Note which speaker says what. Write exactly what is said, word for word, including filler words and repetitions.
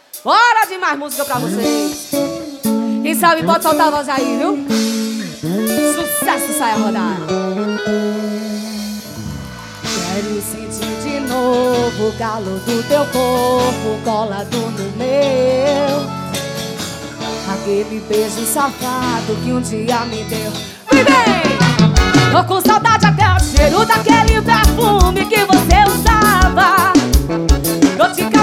Speaker 1: Bora de mais música pra vocês. Quem sabe pode soltar a voz aí, viu? Sucesso, sai a rodar. Quero sentir de novo o calor do teu corpo colado no meu. Aquele beijo safado que um dia me deu. Vem bem! Tô com saudade até o cheiro daquele perfume que você usava. Tô te